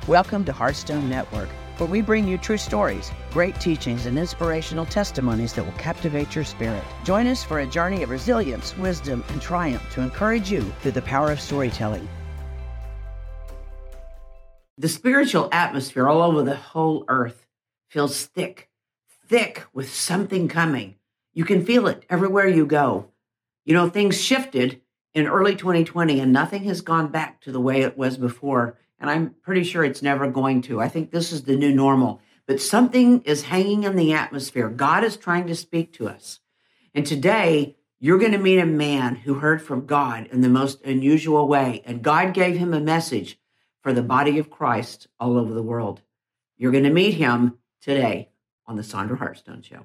Welcome to Heartstone Network, where we bring you true stories, great teachings, and inspirational testimonies that will captivate your spirit. Join us for a journey of resilience, wisdom, and triumph to encourage you through the power of storytelling. The spiritual atmosphere all over the whole earth feels thick with something coming. You can feel it everywhere you go. You know, things shifted in early 2020 and nothing has gone back to the way it was before. And I'm pretty sure it's never going to. I think this is the new normal. But something is hanging in the atmosphere. God is trying to speak to us. And today, you're going to meet a man who heard from God in the most unusual way. And God gave him a message for the body of Christ all over the world. You're going to meet him today on the Sandra Heartstone Show.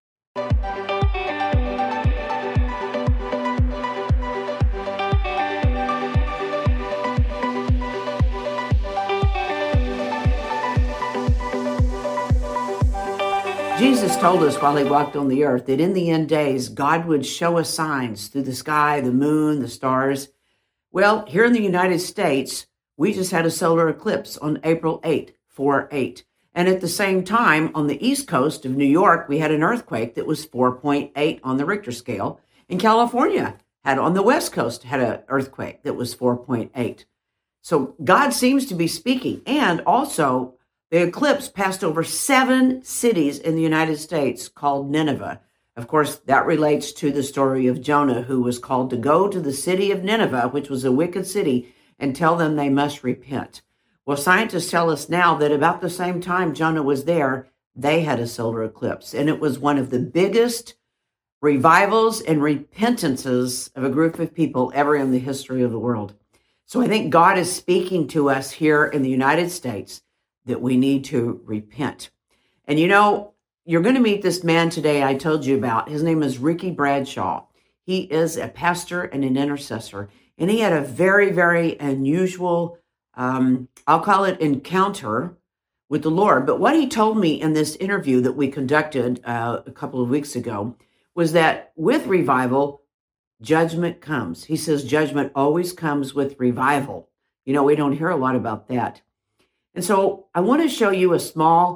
Jesus told us while he walked on the earth that in the end days, God would show us signs through the sky, the moon, the stars. Well, here in the United States, we just had a solar eclipse on April 8, 4/8. And at the same time, on the east coast of New York, we had an earthquake that was 4.8 on the Richter scale. And California on the west coast, had an earthquake that was 4.8. So God seems to be speaking. And also, the eclipse passed over 7 cities in the United States called Nineveh. Of course, that relates to the story of Jonah, who was called to go to the city of Nineveh, which was a wicked city, and tell them they must repent. Well, scientists tell us now that about the same time Jonah was there, they had a solar eclipse. And it was one of the biggest revivals and repentances of a group of people ever in the history of the world. So I think God is speaking to us here in the United States that we need to repent. And you know, you're going to meet this man today I told you about. His name is Ricky Bradshaw. He is a pastor and an intercessor. And he had a very, very unusual, I'll call it encounter with the Lord. But what he told me in this interview that we conducted a couple of weeks ago was that with revival, judgment comes. He says judgment always comes with revival. You know, we don't hear a lot about that. And so I want to show you a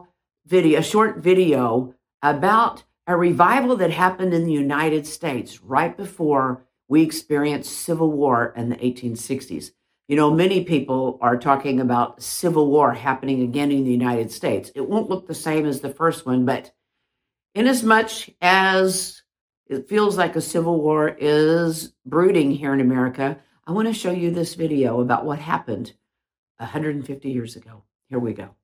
short video about a revival that happened in the United States right before we experienced civil war in the 1860s. You know, many people are talking about civil war happening again in the United States. It won't look the same as the first one, but inasmuch as it feels like a civil war is brooding here in America, I want to show you this video about what happened 150 years ago. Here we go.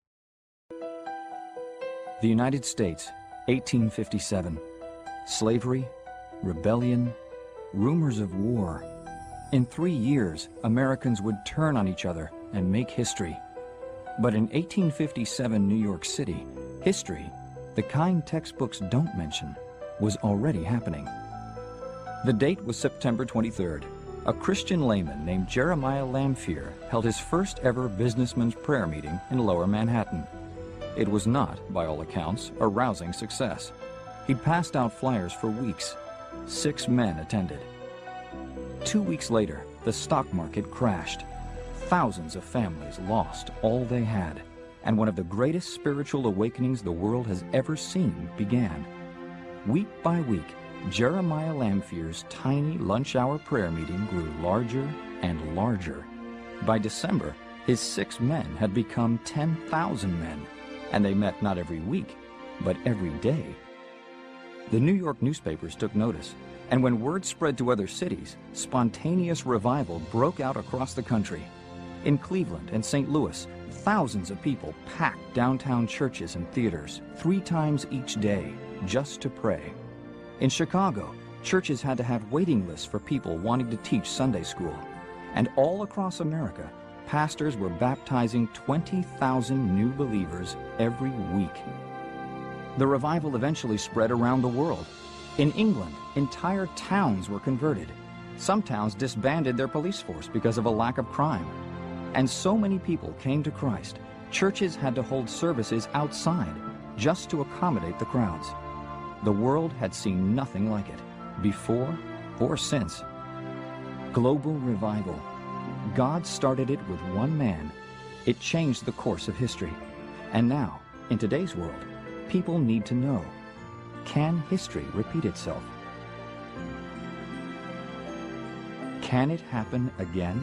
The United States, 1857. Slavery, rebellion, rumors of war. In 3 years, Americans would turn on each other and make history. But in 1857 New York City, history, the kind textbooks don't mention, was already happening. The date was September 23rd. A Christian layman named Jeremiah Lanphier held his first ever businessman's prayer meeting in Lower Manhattan. It was not, by all accounts, a rousing success. He'd passed out flyers for weeks. 6 men attended. 2 weeks later, the stock market crashed. Thousands of families lost all they had, and one of the greatest spiritual awakenings the world has ever seen began. Week by week, Jeremiah Lanphier's tiny lunch-hour prayer meeting grew larger and larger. By December, his 6 men had become 10,000 men, and they met not every week, but every day. The New York newspapers took notice, and when word spread to other cities, spontaneous revival broke out across the country. In Cleveland and St. Louis, thousands of people packed downtown churches and theaters 3 times each day just to pray. In Chicago, churches had to have waiting lists for people wanting to teach Sunday school. And all across America, pastors were baptizing 20,000 new believers every week. The revival eventually spread around the world. In England, entire towns were converted. Some towns disbanded their police force because of a lack of crime. And so many people came to Christ, churches had to hold services outside just to accommodate the crowds. The world had seen nothing like it, before or since. Global revival. God started it with one man, It changed the course of history. And now, in today's world, people need to know, can history repeat itself? Can it happen again?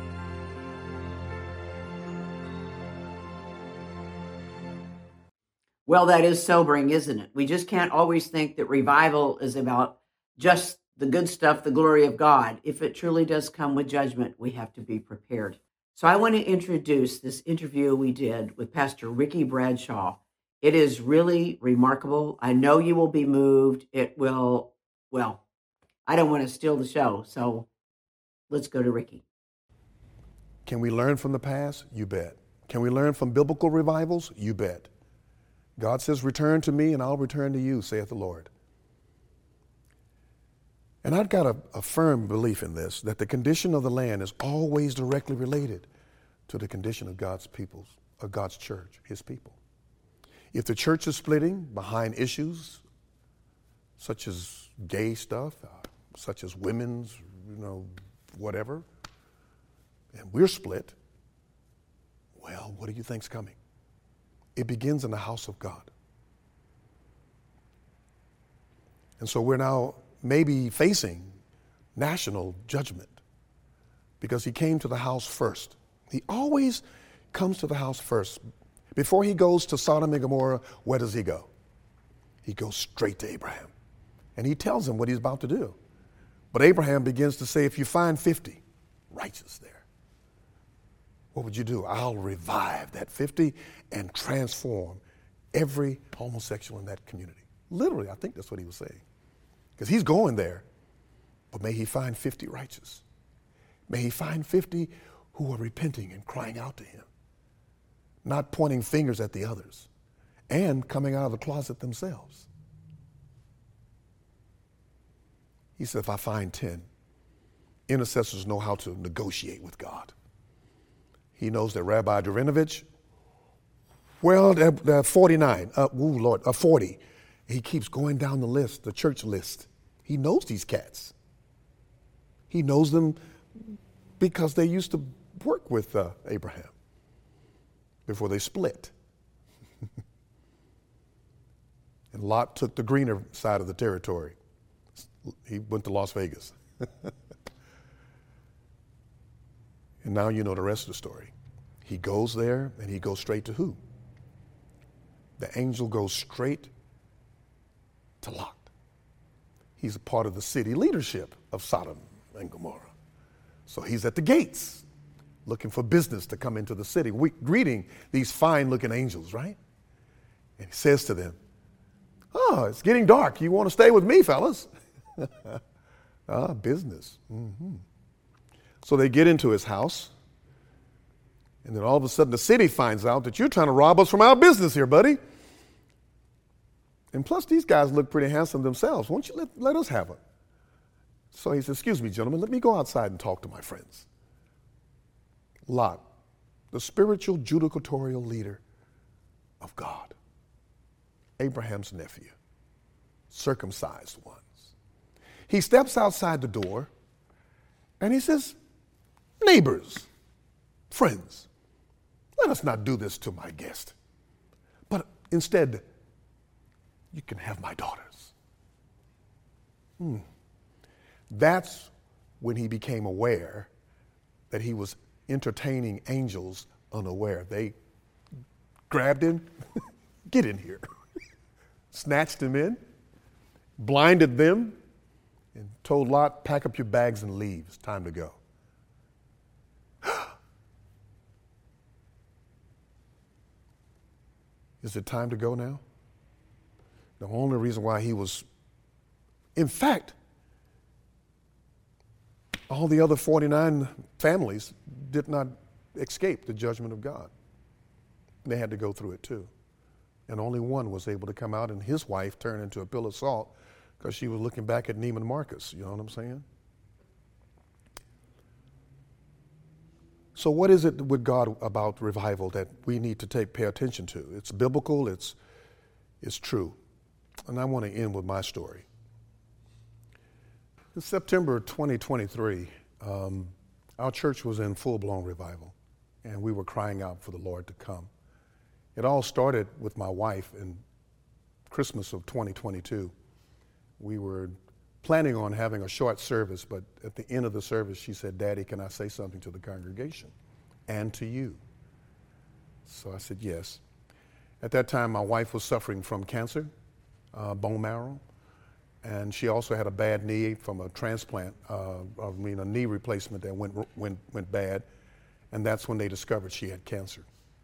Well, that is sobering, isn't it? We just can't always think that revival is about just the good stuff, the glory of God. If it truly does come with judgment, we have to be prepared. So I want to introduce this interview we did with Pastor Ricky Bradshaw. It is really remarkable. I know you will be moved. It will, well, I don't want to steal the show, so let's go to Ricky. Can we learn from the past? You bet. Can we learn from biblical revivals? You bet. God says, return to me and I'll return to you, saith the Lord. And I've got a firm belief in this, that the condition of the land is always directly related to the condition of God's people, of God's church, his people. If the church is splitting behind issues such as gay stuff, such as women's, whatever, and we're split, well, what do you think's coming? It begins in the house of God. And so we're now maybe facing national judgment because he came to the house first. He always comes to the house first. Before he goes to Sodom and Gomorrah, where does he go? He goes straight to Abraham. And he tells him what he's about to do. But Abraham begins to say, if you find 50 righteous there, what would you do? I'll revive that 50 and transform every homosexual in that community. Literally, I think that's what he was saying. Because he's going there, but may he find 50 righteous. May he find 50 who are repenting and crying out to him, not pointing fingers at the others, and coming out of the closet themselves. He said, if I find 10, intercessors know how to negotiate with God. He knows that Rabbi Derinovich, well, they're 49, 40. He keeps going down the list, the church list. He knows these cats. He knows them because they used to work with Abraham before they split. And Lot took the greener side of the territory. He went to Las Vegas. And now you know the rest of the story. He goes there and he goes straight to who? The angel goes straight to Lot. He's a part of the city leadership of Sodom and Gomorrah. So he's at the gates looking for business to come into the city, greeting these fine-looking angels, right? And he says to them, oh, it's getting dark. You want to stay with me, fellas? Business. Mm-hmm. So they get into his house, and then all of a sudden the city finds out that you're trying to rob us from our business here, buddy. And plus, these guys look pretty handsome themselves. Won't you let us have it? So he says, excuse me, gentlemen, let me go outside and talk to my friends. Lot, the spiritual judicatorial leader of God, Abraham's nephew, circumcised ones. He steps outside the door and he says, neighbors, friends, let us not do this to my guest, but instead, you can have my daughters. That's when he became aware that he was entertaining angels unaware. They grabbed him, get in here, snatched him in, blinded them, and told Lot, pack up your bags and leave. It's time to go. Is it time to go now? The only reason why he was, in fact, all the other 49 families did not escape the judgment of God. They had to go through it too. And only one was able to come out, and his wife turned into a pillar of salt because she was looking back at Neiman Marcus. You know what I'm saying? So what is it with God about revival that we need to pay attention to? It's biblical, it's true. And I want to end with my story. In September 2023, our church was in full-blown revival. and we were crying out for the Lord to come. It all started with my wife in Christmas of 2022. We were planning on having a short service, but at the end of the service, she said, "Daddy, can I say something to the congregation and to you?" So I said, yes. At that time, my wife was suffering from cancer, bone marrow, and she also had a bad knee from a transplant, a knee replacement that went bad, and that's when they discovered she had cancer.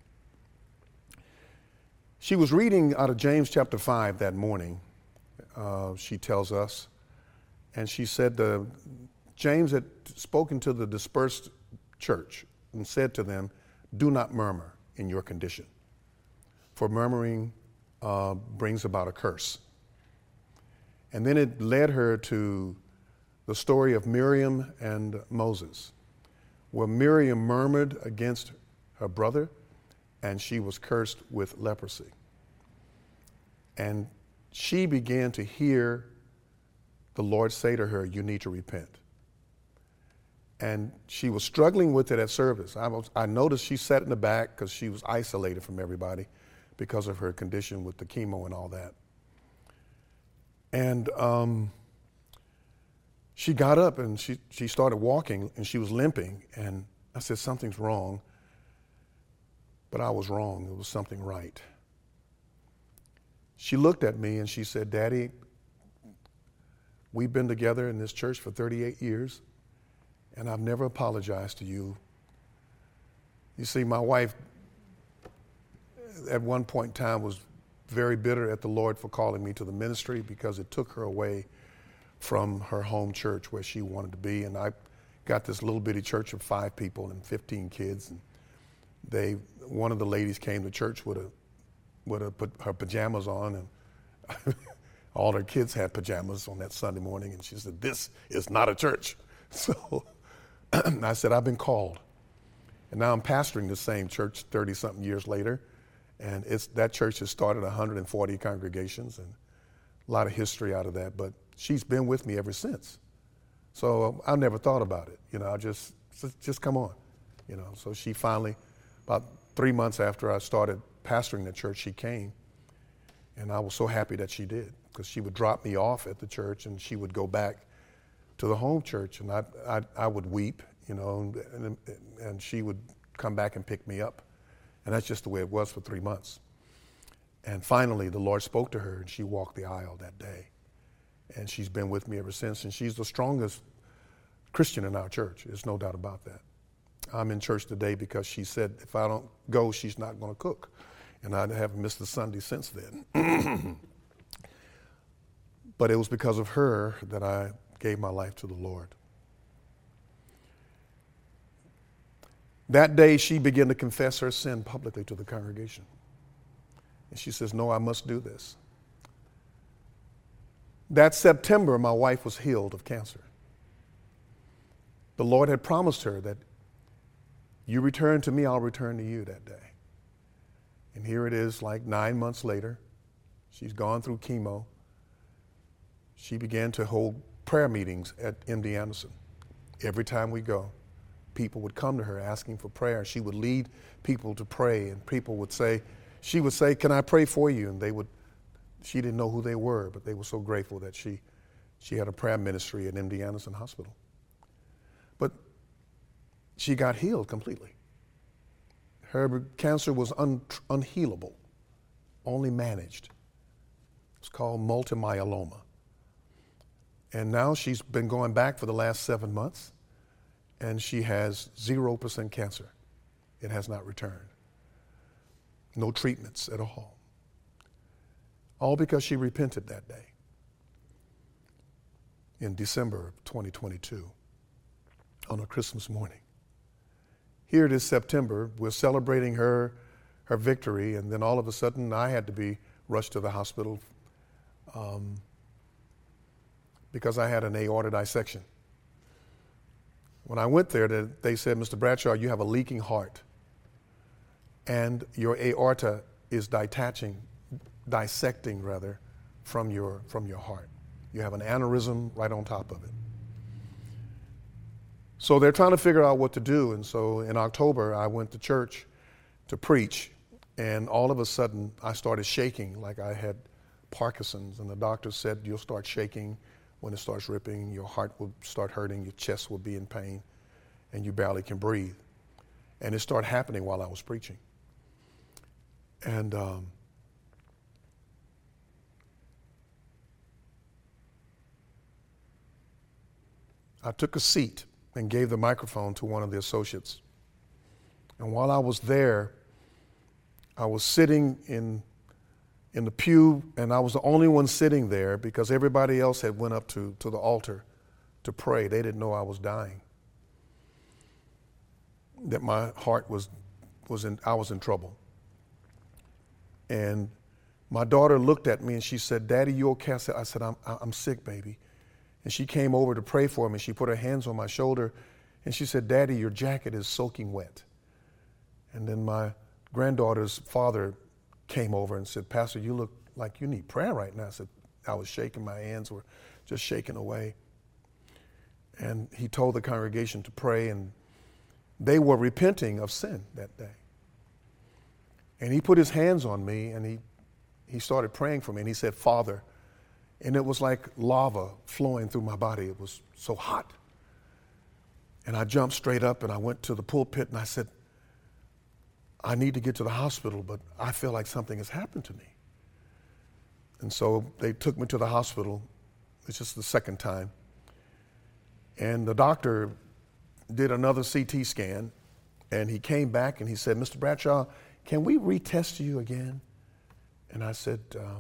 She was reading out of James chapter 5 that morning, she tells us, and she said James had spoken to the dispersed church and said to them, "Do not murmur in your condition, for murmuring brings about a curse." And then it led her to the story of Miriam and Moses, where Miriam murmured against her brother, and she was cursed with leprosy. And she began to hear the Lord say to her, "You need to repent." And she was struggling with it at service. I noticed she sat in the back because she was isolated from everybody because of her condition with the chemo and all that. And she got up and she started walking, and she was limping. And I said, "Something's wrong." But I was wrong. It was something right. She looked at me and she said, "Daddy, we've been together in this church for 38 years, and I've never apologized to you." You see, my wife at one point in time was very bitter at the Lord for calling me to the ministry because it took her away from her home church where she wanted to be. And I got this little bitty church of 5 people and 15 kids. And one of the ladies came to church with her pajamas on, and all her kids had pajamas on that Sunday morning. And she said, "This is not a church." So I said, "I've been called." And now I'm pastoring the same church 30-something years later. And that church has started 140 congregations and a lot of history out of that. But she's been with me ever since. So I never thought about it. I just come on. So she finally, about 3 months after I started pastoring the church, she came. And I was so happy that she did, because she would drop me off at the church and she would go back to the home church, and I would weep, and she would come back and pick me up. And that's just the way it was for 3 months. And finally, the Lord spoke to her, and she walked the aisle that day. And she's been with me ever since, and she's the strongest Christian in our church. There's no doubt about that. I'm in church today because she said if I don't go, she's not going to cook. And I haven't missed a Sunday since then. But it was because of her that I gave my life to the Lord. That day, she began to confess her sin publicly to the congregation. And she says, "No, I must do this." That September, my wife was healed of cancer. The Lord had promised her that, "You return to me, I'll return to you," that day. And here it is, like 9 months later. She's gone through chemo. She began to hold prayer meetings at MD Anderson. Every time we go, people would come to her asking for prayer. She would lead people to pray, and people would say, she would say, "Can I pray for you?" And she didn't know who they were, but they were so grateful that she had a prayer ministry at MD Anderson Hospital. But she got healed completely. Her cancer was unhealable, only managed. It's called multiple myeloma. And now she's been going back for the last 7 months, and she has 0% cancer. It has not returned. No treatments at all. All because she repented that day in December of 2022 on a Christmas morning. Here it is September. We're celebrating her victory, and then all of a sudden I had to be rushed to the hospital because I had an aorta dissection. When I went there, they said, "Mr. Bradshaw, you have a leaking heart, and your aorta is dissecting from your heart. You have an aneurysm right on top of it." So they're trying to figure out what to do. And so in October, I went to church to preach. And all of a sudden, I started shaking like I had Parkinson's. And the doctor said, you'll start shaking when it starts ripping. Your heart will start hurting. Your chest will be in pain. And you barely can breathe. And it started happening while I was preaching. And I took a seat and gave the microphone to one of the associates. And while I was there, I was sitting in the pew, and I was the only one sitting there because everybody else had went up to the altar to pray. They didn't know I was dying, that my heart I was in trouble. And my daughter looked at me and she said, Daddy, you okay? I said, I'm sick, baby. And she came over to pray for me. She put her hands on my shoulder and she said, Daddy, your jacket is soaking wet. And then my granddaughter's father came over and said, Pastor, you look like you need prayer right now. I said, I was shaking. My hands were just shaking away. And he told the congregation to pray, and they were repenting of sin that day. And he put his hands on me and he started praying for me, and he said, Father. And it was like lava flowing through my body. It was so hot. And I jumped straight up and I went to the pulpit and I said, I need to get to the hospital, but I feel like something has happened to me. And so they took me to the hospital. It's just the second time. And the doctor did another CT scan, and he came back and he said, Mr. Bradshaw, can we retest you again? And I said,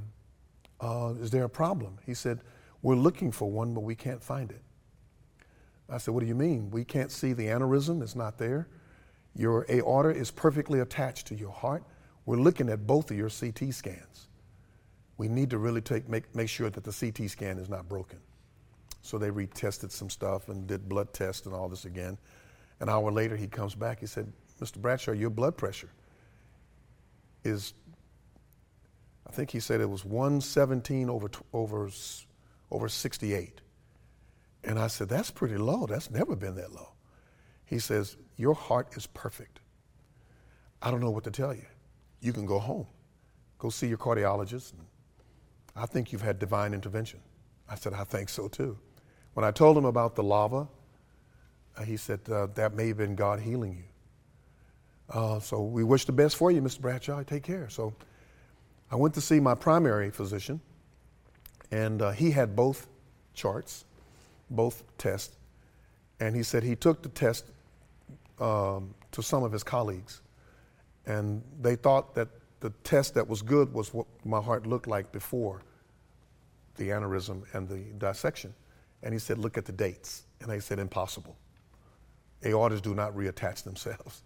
is there a problem? He said, we're looking for one, but we can't find it. I said, what do you mean? We can't see the aneurysm. It's not there. Your aorta is perfectly attached to your heart. We're looking at both of your CT scans. We need to really make sure that the CT scan is not broken. So they retested some stuff and did blood tests and all this again. An hour later, he comes back. He said, Mr. Bradshaw, your blood pressure is, I think he said it was 117 over 68. And I said, that's pretty low. That's never been that low. He says, your heart is perfect. I don't know what to tell you. You can go home. Go see your cardiologist. And I think you've had divine intervention. I said, I think so too. When I told him about the lava, he said, that may have been God healing you. So we wish the best for you, Mr. Bradshaw. Take care. So I went to see my primary physician, and he had both charts, both tests. And he said he took the test to some of his colleagues, and they thought that the test that was good was what my heart looked like before the aneurysm and the dissection. And he said, look at the dates. And they said, impossible. Aortas do not reattach themselves.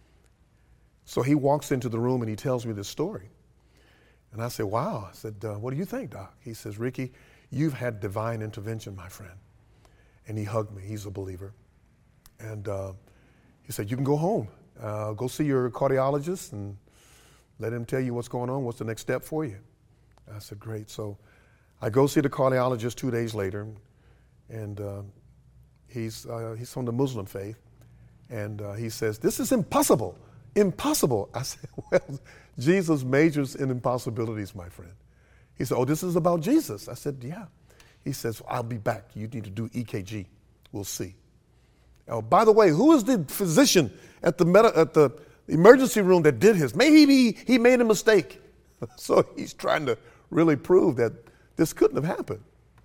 So he walks into the room and he tells me this story. And I said, wow. I said, what do you think, Doc? He says, Ricky, you've had divine intervention, my friend. And he hugged me. He's a believer. And he said, you can go home. Go see your cardiologist and let him tell you what's going on. What's the next step for you? I said, great. So I go see the cardiologist 2 days later, and he's from the Muslim faith. And he says, this is impossible. Impossible. I said, well, Jesus majors in impossibilities, my friend. He said, oh, this is about Jesus. I said, yeah. He says, I'll be back. You need to do EKG. We'll see. Oh, by the way, who is the physician at the emergency room that did his? Maybe he made a mistake. So he's trying to really prove that this couldn't have happened.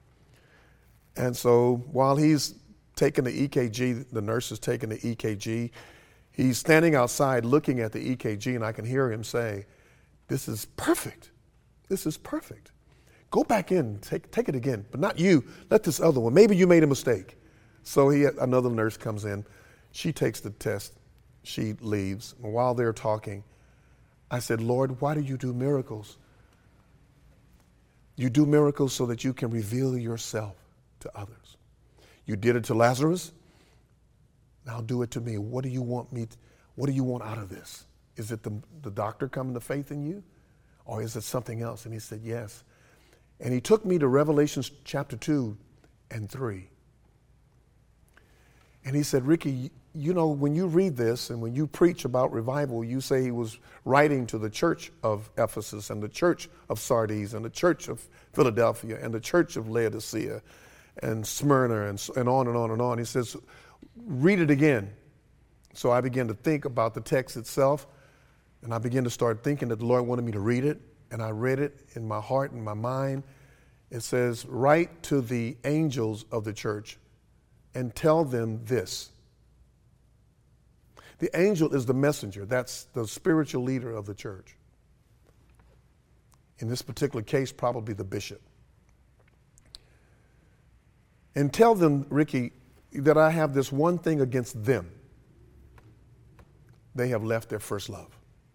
And so while he's taking the EKG, the nurse is taking the EKG, he's standing outside looking at the EKG, and I can hear him say, this is perfect. This is perfect. Go back in, take it again, but not you. Let this other one. Maybe you made a mistake. So another nurse comes in. She takes the test. She leaves. And while they're talking, I said, Lord, why do you do miracles? You do miracles so that you can reveal yourself to others. You did it to Lazarus. Now do it to me. What do you want out of this? Is it the doctor coming to faith in you? Or is it something else? And he said, yes. And he took me to Revelation chapter 2 and 3. And he said, Ricky, you know, when you read this and when you preach about revival, you say he was writing to the church of Ephesus and the church of Sardis and the church of Philadelphia and the church of Laodicea and Smyrna and on and on and on. He says, read it again. So I began to think about the text itself, and I began to start thinking that the Lord wanted me to read it, and I read it in my heart and my mind. It says, write to the angels of the church and tell them this. The angel is the messenger. That's the spiritual leader of the church. In this particular case, probably the bishop. And tell them, Ricky, that I have this one thing against them. They have left their first love.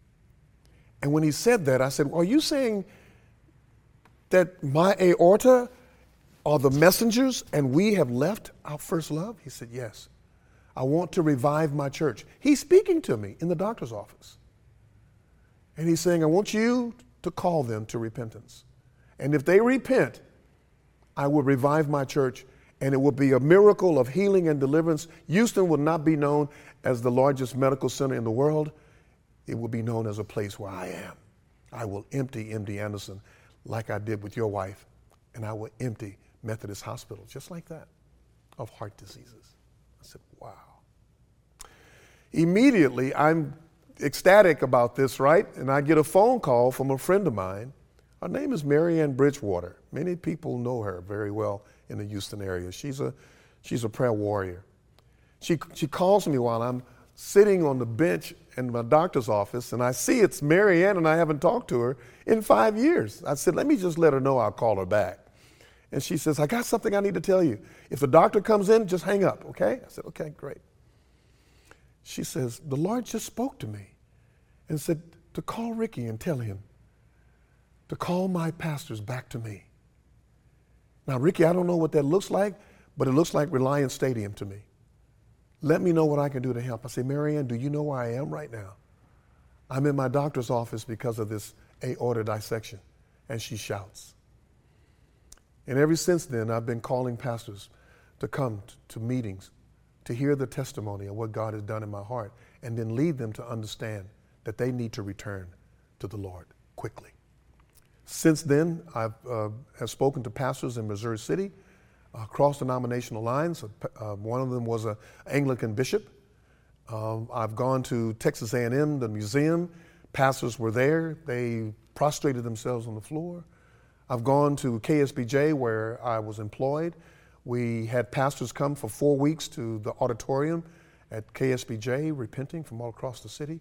And when he said that, I said, are you saying that my aorta are the messengers and we have left our first love? He said, yes. I want to revive my church. He's speaking to me in the doctor's office. And he's saying, I want you to call them to repentance. And if they repent, I will revive my church, and it will be a miracle of healing and deliverance. Houston will not be known as the largest medical center in the world. It will be known as a place where I am. I will empty MD Anderson like I did with your wife, and I will empty Methodist Hospital, just like that, of heart diseases. I said, wow. Immediately, I'm ecstatic about this, right? And I get a phone call from a friend of mine. Her name is Marianne Bridgewater. Many people know her very well in the Houston area. She's a prayer warrior. She calls me while I'm sitting on the bench in my doctor's office, and I see it's Marianne, and I haven't talked to her in 5 years. I said, let me just let her know I'll call her back. And she says, I got something I need to tell you. If the doctor comes in, just hang up, okay? I said, okay, great. She says, the Lord just spoke to me and said to call Ricky and tell him to call my pastors back to me. Now, Ricky, I don't know what that looks like, but it looks like Reliance Stadium to me. Let me know what I can do to help. I say, Marianne, do you know where I am right now? I'm in my doctor's office because of this aorta dissection. And she shouts. And ever since then, I've been calling pastors to come to meetings, to hear the testimony of what God has done in my heart, and then lead them to understand that they need to return to the Lord quickly. Since then, I have spoken to pastors in Missouri City, across denominational lines. One of them was an Anglican bishop. I've gone to Texas A&M, the museum. Pastors were there. They prostrated themselves on the floor. I've gone to KSBJ, where I was employed. We had pastors come for 4 weeks to the auditorium at KSBJ, repenting from all across the city.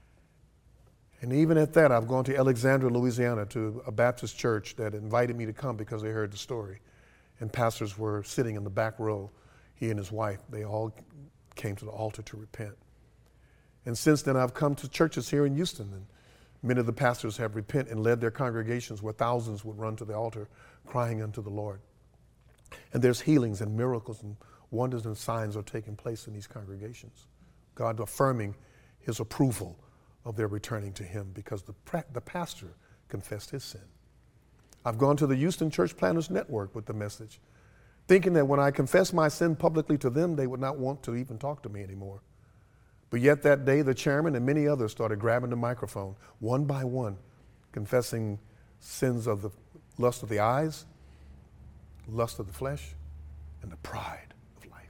And even at that, I've gone to Alexandria, Louisiana, to a Baptist church that invited me to come because they heard the story. And pastors were sitting in the back row, he and his wife. They all came to the altar to repent. And since then, I've come to churches here in Houston, and many of the pastors have repented and led their congregations where thousands would run to the altar crying unto the Lord. And there's healings and miracles and wonders and signs are taking place in these congregations. God affirming his approval of their returning to him because the pastor confessed his sin. I've gone to the Houston Church Planners Network with the message, thinking that when I confessed my sin publicly to them, they would not want to even talk to me anymore. But yet that day, the chairman and many others started grabbing the microphone, one by one, confessing sins of the lust of the eyes, lust of the flesh, and the pride of life.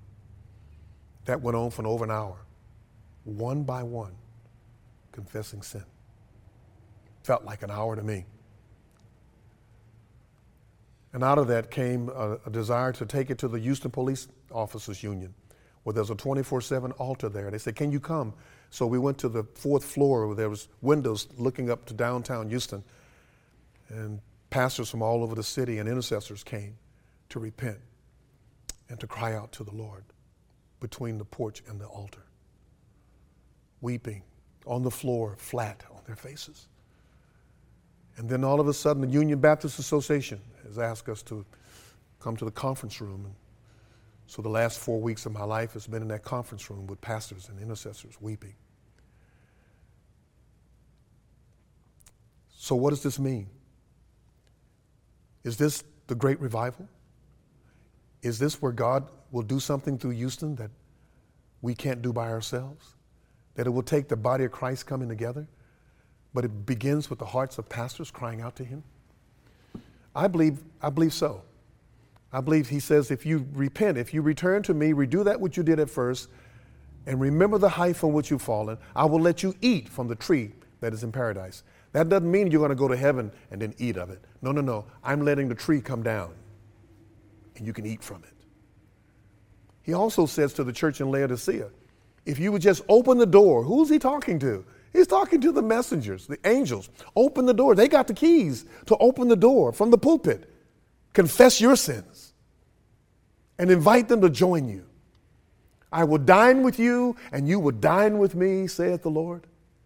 That went on for over an hour, one by one, confessing sin. Felt like an hour to me. And out of that came a desire to take it to the Houston Police Officers Union, where there's a 24/7 altar there. They said, can you come? So we went to the 4th floor where there was windows looking up to downtown Houston. And pastors from all over the city and intercessors came to repent and to cry out to the Lord between the porch and the altar, weeping on the floor, flat on their faces. And then all of a sudden, the Union Baptist Association has asked us to come to the conference room. And so the last 4 weeks of my life has been in that conference room with pastors and intercessors weeping. So what does this mean? Is this the great revival? Is this where God will do something through Houston that we can't do by ourselves, that it will take the body of Christ coming together, but it begins with the hearts of pastors crying out to him? I believe so. I believe he says, if you repent, if you return to me, redo that which you did at first, and remember the height from which you've fallen, I will let you eat from the tree that is in paradise. That doesn't mean you're going to go to heaven and then eat of it. No. I'm letting the tree come down, and you can eat from it. He also says to the church in Laodicea, if you would just open the door, who's he talking to? He's talking to the messengers, the angels. Open the door. They got the keys to open the door from the pulpit. Confess your sins and invite them to join you. I will dine with you and you will dine with me, saith the Lord.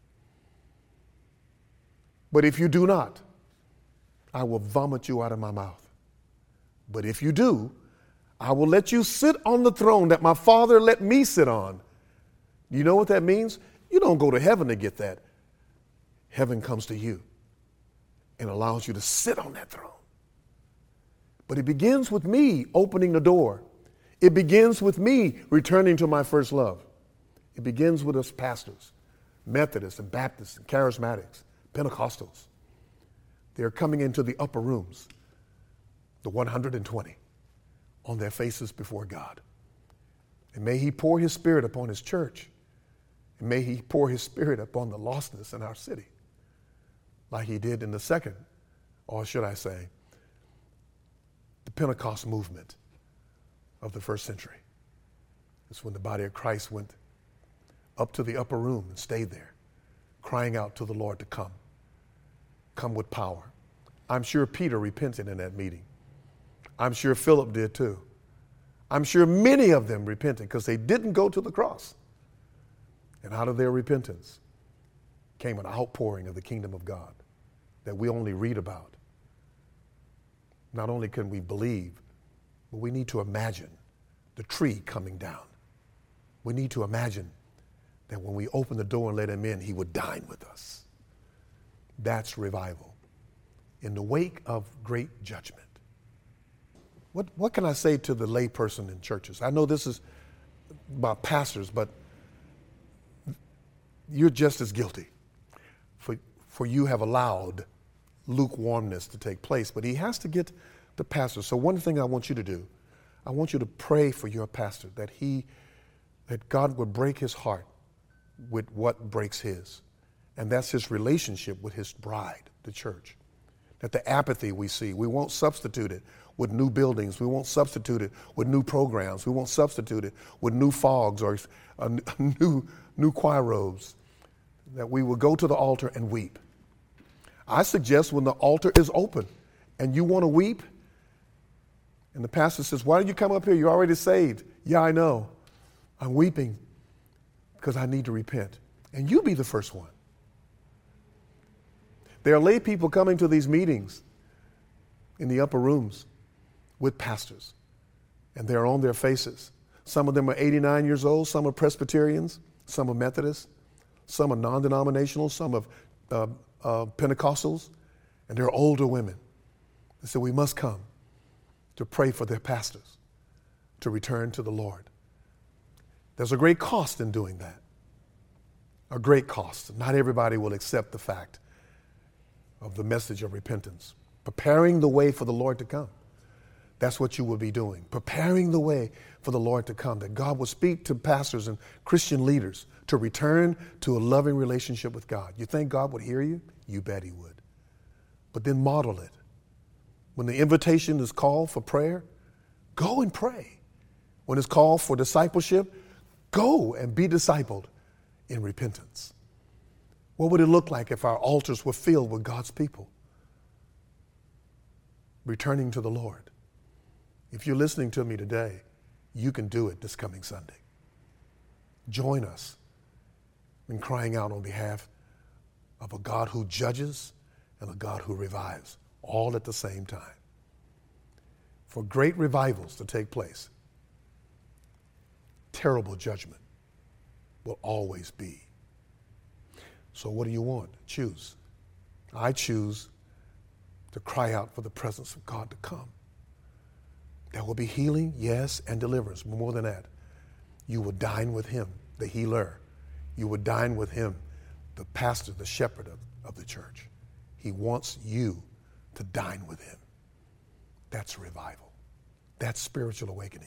But if you do not, I will vomit you out of my mouth. But if you do, I will let you sit on the throne that my Father let me sit on. You know what that means? You don't go to heaven to get that. Heaven comes to you and allows you to sit on that throne. But it begins with me opening the door. It begins with me returning to my first love. It begins with us pastors, Methodists and Baptists and Charismatics, Pentecostals. They're coming into the upper rooms, the 120, on their faces before God. And may he pour his Spirit upon his church. And may he pour his Spirit upon the lostness in our city, like he did in the second, or should I say, the Pentecost movement of the first century. It's when the body of Christ went up to the upper room and stayed there, crying out to the Lord to come with power. I'm sure Peter repented in that meeting. I'm sure Philip did too. I'm sure many of them repented because they didn't go to the cross. And out of their repentance came an outpouring of the kingdom of God that we only read about. Not only can we believe, but we need to imagine the tree coming down. We need to imagine that when we open the door and let him in, he would dine with us. That's revival in the wake of great judgment. What can I say to the lay person in churches? I know this is about pastors, but you're just as guilty. For you have allowed lukewarmness to take place, but he has to get the pastor. So one thing I want you to do, I want you to pray for your pastor that God would break his heart with what breaks his. And that's his relationship with his bride, the church. That the apathy we see, we won't substitute it with new buildings. We won't substitute it with new programs. We won't substitute it with new fogs or new choir robes. That we will go to the altar and weep. I suggest when the altar is open and you want to weep, and the pastor says, why did you come up here? You're already saved. Yeah, I know. I'm weeping because I need to repent. And you be the first one. There are lay people coming to these meetings in the upper rooms with pastors, and they're on their faces. Some of them are 89 years old. Some are Presbyterians. Some are Methodists. Some are non-denominational. Some are Pentecostals. And they're older women. They say, we must come to pray for their pastors to return to the Lord. There's a great cost in doing that. A great cost. Not everybody will accept the fact of the message of repentance. Preparing the way for the Lord to come. That's what you will be doing. Preparing the way for the Lord to come. That God will speak to pastors and Christian leaders to return to a loving relationship with God. You think God would hear you? You bet he would. But then model it. When the invitation is called for prayer, go and pray. When it's called for discipleship, go and be discipled in repentance. What would it look like if our altars were filled with God's people returning to the Lord? If you're listening to me today, you can do it this coming Sunday. Join us in crying out on behalf of a God who judges and a God who revives, all at the same time. For great revivals to take place, terrible judgment will always be. So what do you want? Choose. I choose to cry out for the presence of God to come. There will be healing, yes, and deliverance, but more than that. you will dine with him, the healer. You will dine with him, the pastor, the shepherd of the church. He wants you to dine with him. That's revival. That's spiritual awakening.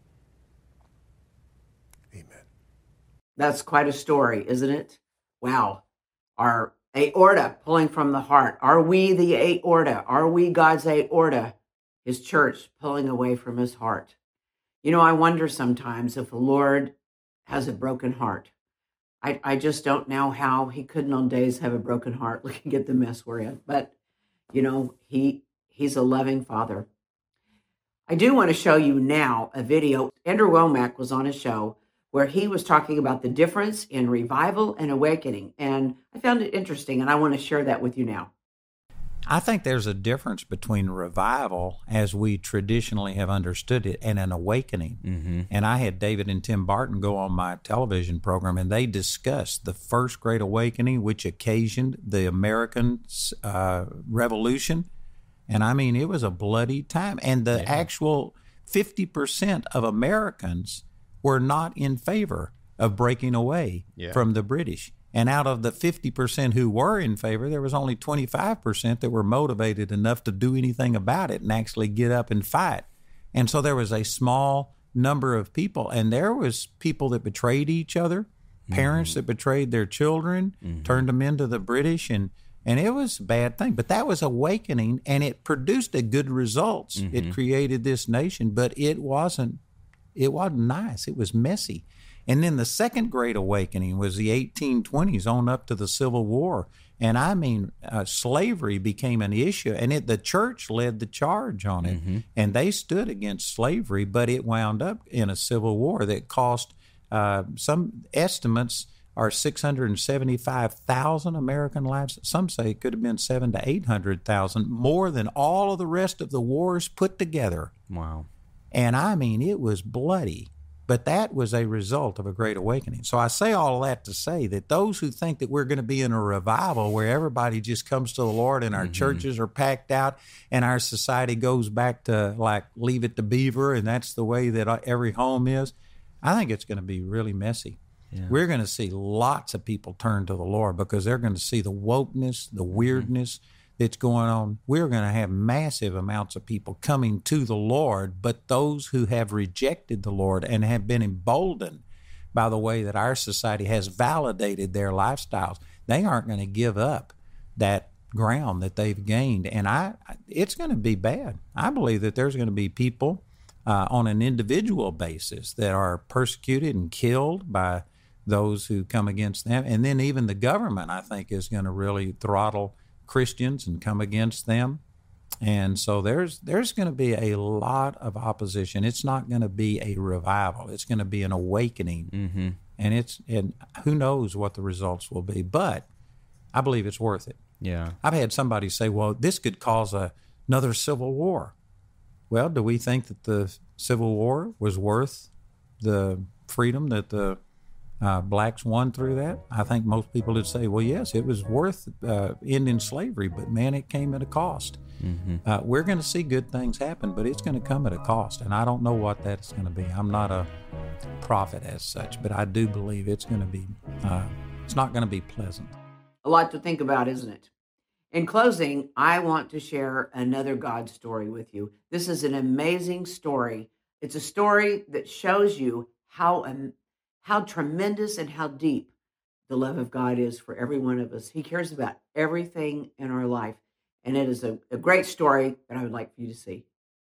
Amen. That's quite a story, isn't it? Wow. Our aorta pulling from the heart. Are we the aorta? Are we God's aorta? His church pulling away from his heart. You know, I wonder sometimes if the Lord has a broken heart. I just don't know how he couldn't on days have a broken heart looking at the mess we're in. But, you know, he's a loving father. I do want to show you now a video. Andrew Wommack was on a show where he was talking about the difference in revival and awakening. And I found it interesting, and I want to share that with you now. I think there's a difference between revival, as we traditionally have understood it, and an awakening. Mm-hmm. And I had David and Tim Barton go on my television program, and they discussed the first Great Awakening, which occasioned the American Revolution. And I mean, it was a bloody time. And the actual 50% of Americans were not in favor of breaking away from the British. And out of the 50% who were in favor, there was only 25% that were motivated enough to do anything about it and actually get up and fight. And so there was a small number of people, and there was people that betrayed each other, parents that betrayed their children, turned them into the British, and it was a bad thing. But that was awakening, and it produced a good results. It created this nation, but it wasn't nice. It was messy. And then the second Great Awakening was the 1820s on up to the Civil War. And I mean, slavery became an issue, and the church led the charge on it. And they stood against slavery, but it wound up in a civil war that cost, some estimates are 675,000 American lives. Some say it could have been 700,000 to 800,000, more than all of the rest of the wars put together. Wow. And I mean, it was bloody. But that was a result of a great awakening. So I say all of that to say that those who think that we're going to be in a revival where everybody just comes to the Lord and our churches are packed out and our society goes back to like Leave It to Beaver and that's the way that every home is, I think it's going to be really messy. Yeah. We're going to see lots of people turn to the Lord because they're going to see the wokeness, the weirdness that's going on. We're going to have massive amounts of people coming to the Lord, but those who have rejected the Lord and have been emboldened by the way that our society has validated their lifestyles, they aren't going to give up that ground that they've gained. And it's going to be bad. I believe that there's going to be people on an individual basis that are persecuted and killed by those who come against them. And then even the government, I think, is going to really throttle Christians and come against them. And so there's going to be a lot of opposition. It's not going to be a revival. It's going to be an awakening. And who knows what the results will be, but I believe it's worth it. Yeah. I've had somebody say, well, this could cause another civil war. Well, do we think that the Civil War was worth the freedom that the blacks won through that? I think most people would say, well, yes, it was worth ending slavery, but man, it came at a cost. We're going to see good things happen, but it's going to come at a cost, and I don't know what that's going to be. I'm not a prophet as such, but I do believe it's going to be, it's not going to be pleasant. A lot to think about, isn't it? In closing, I want to share another God story with you. This is an amazing story. It's a story that shows you how tremendous and how deep the love of God is for every one of us. He cares about everything in our life. And it is a great story that I would like for you to see.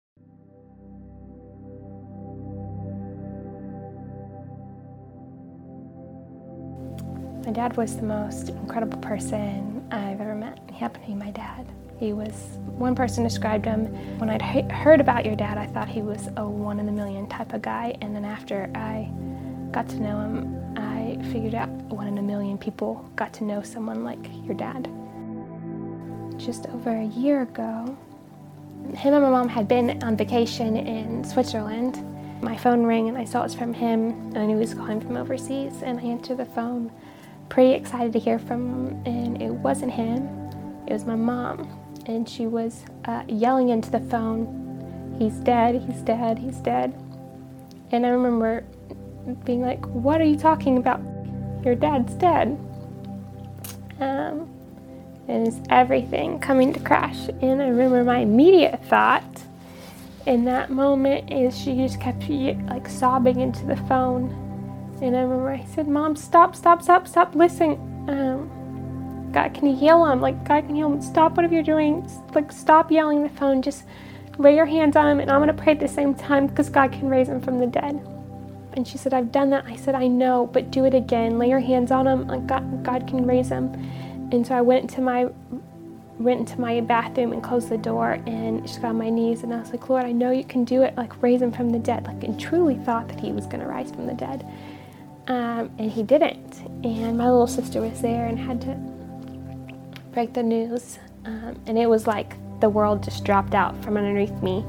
My dad was the most incredible person I've ever met. He happened to be my dad. He was, one person described him, when I'd heard about your dad, I thought he was a one in a million type of guy. And then after I got to know him, I figured out 1 in a million people got to know someone like your dad. Just over a year ago, him and my mom had been on vacation in Switzerland. My phone rang and I saw it was from him, and I knew he was calling from overseas, and I answered the phone, pretty excited to hear from him, and it wasn't him, it was my mom, and she was yelling into the phone, "He's dead, he's dead, he's dead." And I remember being like, what are you talking about? Your dad's dead. And it's everything coming to crash. And I remember my immediate thought in that moment is she just kept like sobbing into the phone. And I remember I said, Mom, stop, listen. God can heal him. Like, God can heal him. Stop whatever you're doing. Like, stop yelling on the phone. Just lay your hands on him, and I'm going to pray at the same time because God can raise him from the dead. And she said, I've done that. I said, I know, but do it again. Lay your hands on him. Like, God can raise him. And so I went into my bathroom and closed the door and just got on my knees, and I was like, Lord, I know you can do it. Like, raise him from the dead. Like, and truly thought that he was going to rise from the dead. And he didn't. And my little sister was there and had to break the news. And it was like the world just dropped out from underneath me.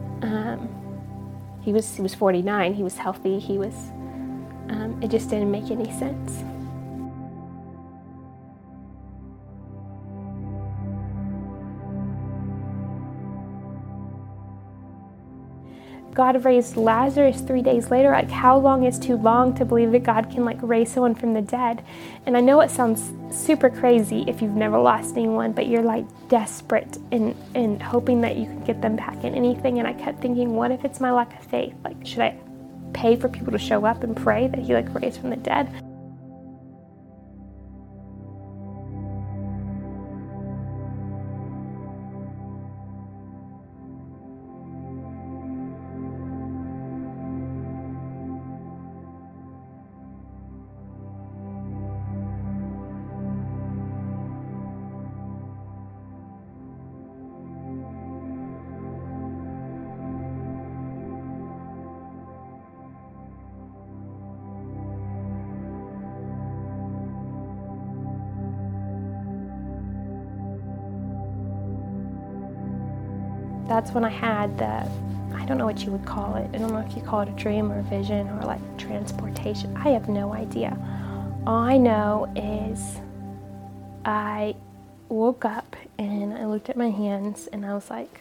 He was 49. He was healthy. It just didn't make any sense. God raised Lazarus 3 days later. Like, how long is too long to believe that God can like raise someone from the dead? And I know it sounds super crazy if you've never lost anyone, but you're like desperate and hoping that you can get them back in anything. And I kept thinking, what if it's my lack of faith? Like, should I pay for people to show up and pray that he like raised from the dead? That's when I had I don't know what you would call it. I don't know if you call it a dream or a vision or like transportation. I have no idea. All I know is I woke up and I looked at my hands and I was like,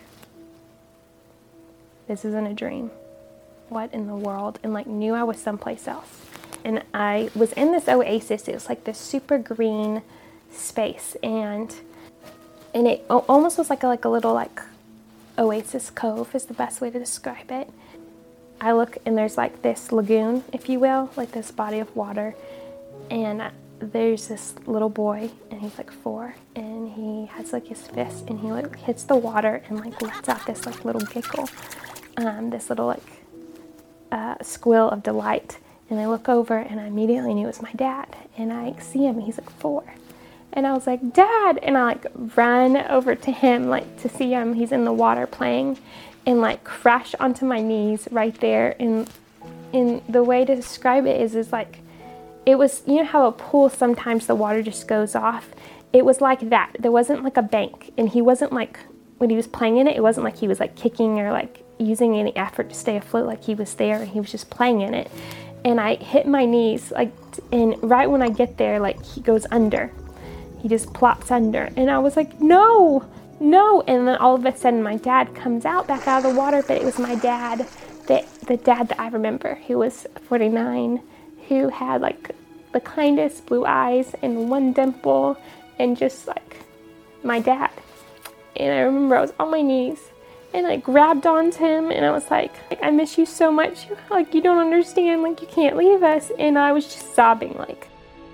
this isn't a dream. What in the world? And like knew I was someplace else. And I was in this oasis. It was like this super green space, and it almost was like a little like oasis cove is the best way to describe it. I look and there's like this lagoon, if you will, like this body of water, and there's this little boy, and he's like 4, and he has like his fist, and he like hits the water and like lets out this like little giggle, this little like squeal of delight. And I look over and I immediately knew it was my dad, and I see him, and he's like 4. And I was like, Dad! And I like run over to him like to see him. He's in the water playing, and like crash onto my knees right there. And the way to describe it is like, it was, you know how a pool sometimes the water just goes off? It was like that. There wasn't like a bank, and he wasn't like, when he was playing in it, it wasn't like he was like kicking or like using any effort to stay afloat. Like he was there and he was just playing in it. And I hit my knees like, and right when I get there, like he goes under. He just plops under, and I was like, no. And then all of a sudden my dad comes back out of the water, but it was my dad, the dad that I remember, who was 49, who had like the kindest blue eyes and one dimple, and just like my dad. And I remember I was on my knees and I grabbed onto him, and I was like, I miss you so much. Like, you don't understand, like you can't leave us. And I was just sobbing, like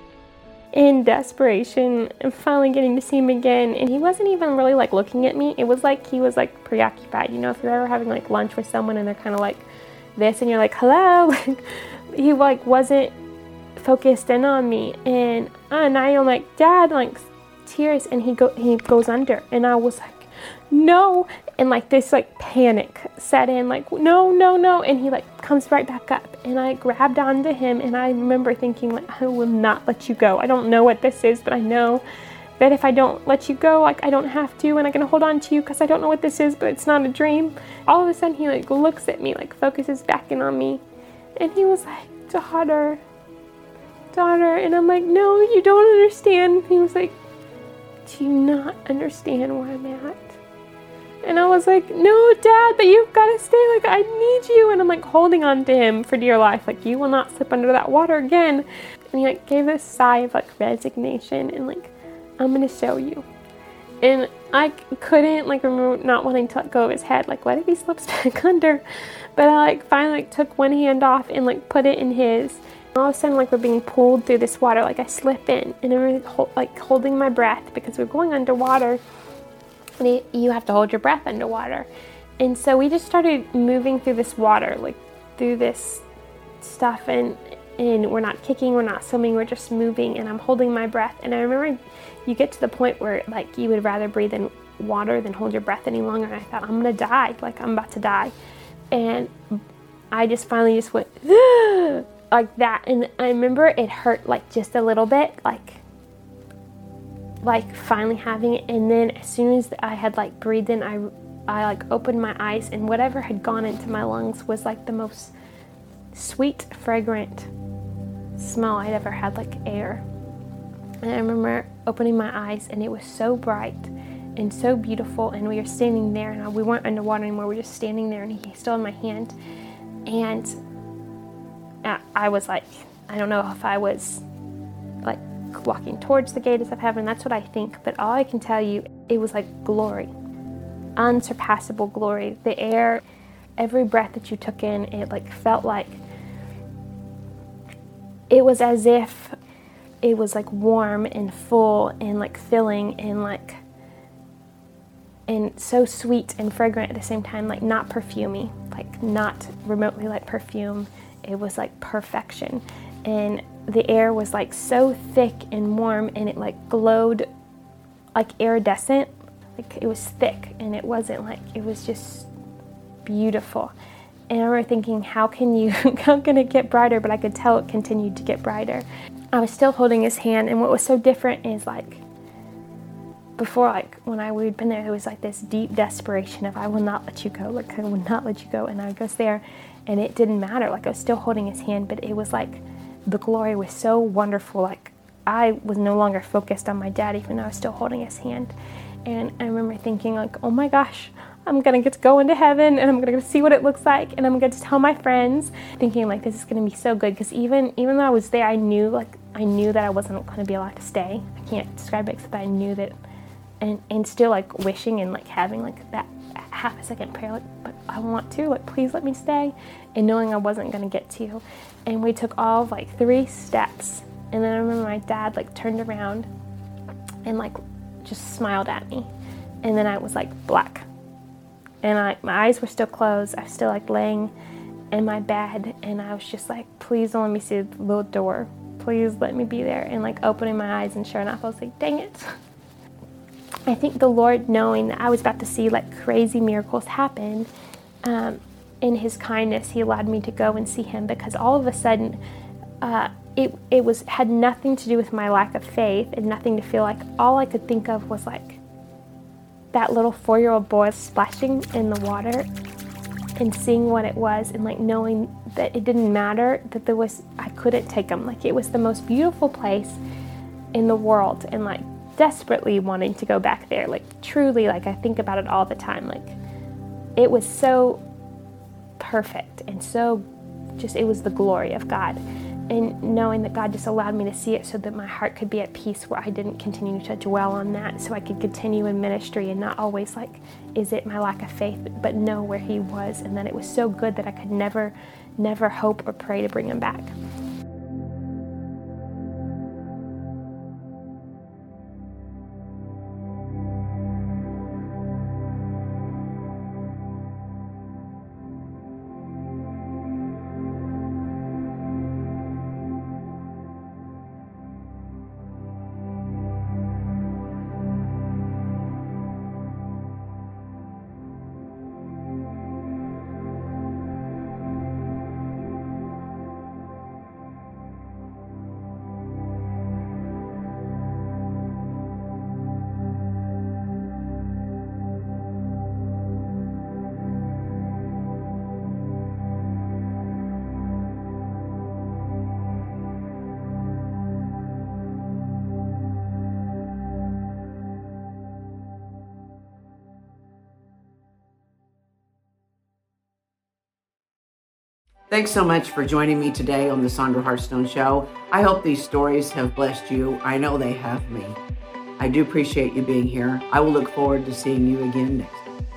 in desperation, and finally getting to see him again. And he wasn't even really like looking at me. It was like he was like preoccupied. You know, if you're ever having like lunch with someone and they're kind of like this, and you're like, hello, he like wasn't focused in on me. And I'm like, Dad, like tears, and he goes under, and I was like, no. And like this like panic set in, like no, and he like comes right back up, and I grabbed onto him, and I remember thinking, like, I will not let you go. I don't know what this is, but I know that if I don't let you go, like I don't have to, and I'm gonna hold on to you because I don't know what this is, but it's not a dream. All of a sudden he like looks at me, like focuses back in on me, and he was like, daughter, and I'm like, no, you don't understand. He was like, do you not understand where I'm at? And I was like, no, Dad, but you've got to stay. Like, I need you. And I'm like holding on to him for dear life. Like, you will not slip under that water again. And he like gave this sigh of like resignation and like, I'm going to show you. And I couldn't like remember not wanting to let go of his head. Like, what if he slips back under? But I like finally like took one hand off and like put it in his. And all of a sudden, like, we're being pulled through this water. Like, I slip in and I'm like holding my breath because we're going underwater. And you have to hold your breath underwater. And so we just started moving through this water, like through this stuff, and we're not kicking, we're not swimming, we're just moving, and I'm holding my breath. And I remember you get to the point where like you would rather breathe in water than hold your breath any longer. And I thought, I'm gonna die, like I'm about to die. And I just finally just went like that. And I remember it hurt like just a little bit, like finally having it. And then as soon as I had like breathed in, I like opened my eyes, and whatever had gone into my lungs was like the most sweet, fragrant smell I'd ever had, like air. And I remember opening my eyes, and it was so bright and so beautiful. And we were standing there, and we weren't underwater anymore. We were just standing there, and he still in my hand. And I was like, I don't know if I was like walking towards the gates of heaven. That's what I think. But all I can tell you, it was like glory, unsurpassable glory. The air, every breath that you took in, it like felt like, it was as if it was like warm and full and like filling and like, and so sweet and fragrant at the same time, like not perfumey, like not remotely like perfume. It was like perfection. And the air was like so thick and warm, and it like glowed like iridescent. Like it was thick, and it wasn't like, it was just beautiful. And I remember thinking, how can it get brighter? But I could tell it continued to get brighter. I was still holding his hand, and what was so different is like, before, like when we'd been there, it was like this deep desperation of, I will not let you go, like I will not let you go. And I was there, and it didn't matter, like I was still holding his hand, but it was like, the glory was so wonderful. Like I was no longer focused on my dad, even though I was still holding his hand. And I remember thinking like, oh my gosh, I'm gonna get to go into heaven, and I'm gonna see what it looks like, and I'm gonna tell my friends, thinking like, this is gonna be so good. Because even though I was there, I knew that I wasn't gonna be allowed to stay. I can't describe it, except I knew that, and still like wishing and like having like that half a second prayer, like, but I want to, like, please let me stay, and knowing I wasn't gonna get to. And we took all of like 3 steps, and then I remember my dad like turned around and like just smiled at me, and then I was like black. And my eyes were still closed. I was still like laying in my bed, and I was just like, please don't let me see the little door. Please let me be there. And like opening my eyes, and sure enough, I was like, dang it. I think the Lord, knowing that I was about to see like crazy miracles happen, in his kindness, he allowed me to go and see him, because all of a sudden, it had nothing to do with my lack of faith, and nothing to feel like. All I could think of was like that little 4-year-old boy splashing in the water and seeing what it was, and like knowing that it didn't matter, that I couldn't take him. Like it was the most beautiful place in the world, and like desperately wanting to go back there. Like truly, like I think about it all the time. Like it was so perfect, and so just, it was the glory of God. And knowing that God just allowed me to see it so that my heart could be at peace, where I didn't continue to dwell on that, so I could continue in ministry and not always like, is it my lack of faith, but know where he was, and that it was so good that I could never hope or pray to bring him back. Thanks so much for joining me today on the Sandra Hartstone Show. I hope these stories have blessed you. I know they have me. I do appreciate you being here. I will look forward to seeing you again next time.